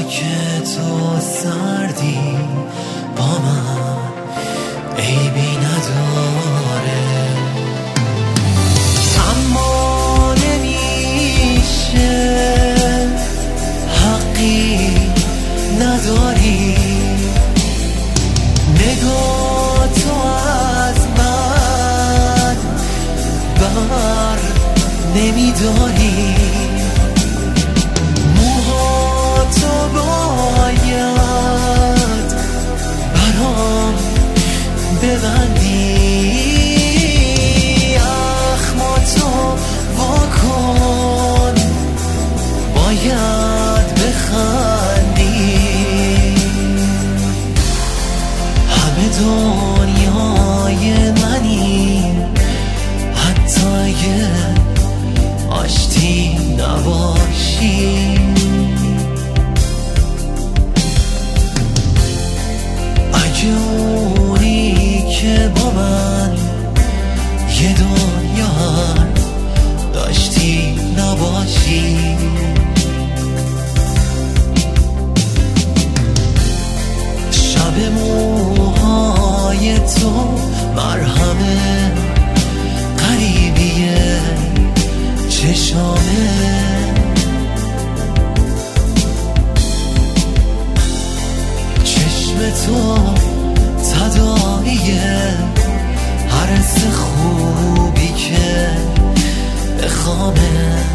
که تو سردی با من عیبی نداره، اما نمیشه حقی نداری، نگاه تو از من بر نمیداری، موهاتو باید برام ببندی، اخماتو واکن باید بخندی، همه دنیای منی حتی اگه آشتی نباشی، اگه اونی که با من یه دنیا حرف داشتی نباشی، شب موهای تو مرهمه غریبیه چشامه، چشم تو تداعیه هر حس خوبی که بخوامه،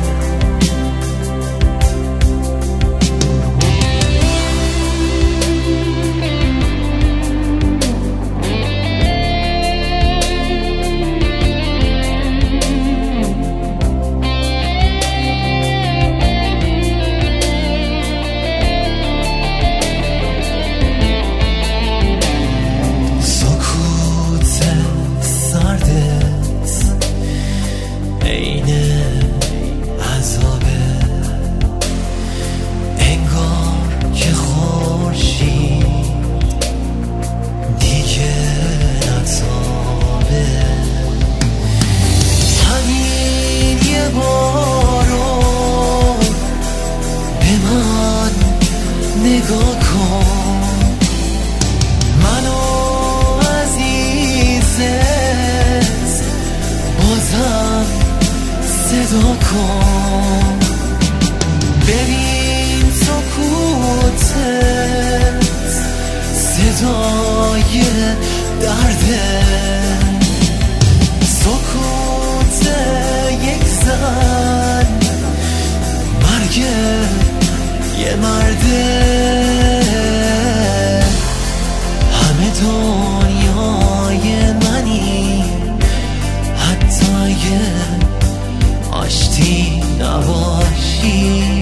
نگاه کن منو عزیزت بازم صدا کن، ببین سکوتت صدای درده، سکوت یک زن مرگ یه مرده، همه دنیای منی حتی اگه آشتی نباشی،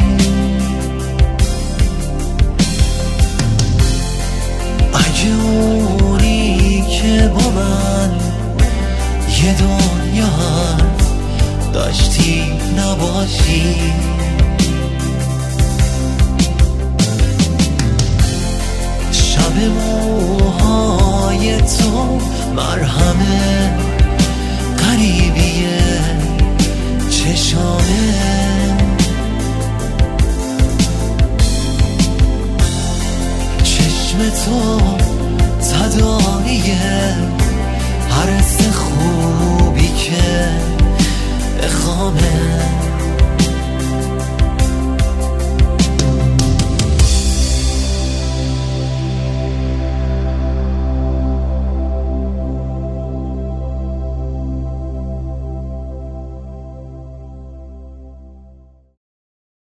اگه اونی که با من یه دنیا حرف داشتی نباشی، شب موهای تو مرهمه غریبیه چشامه، چشم تو تداعیه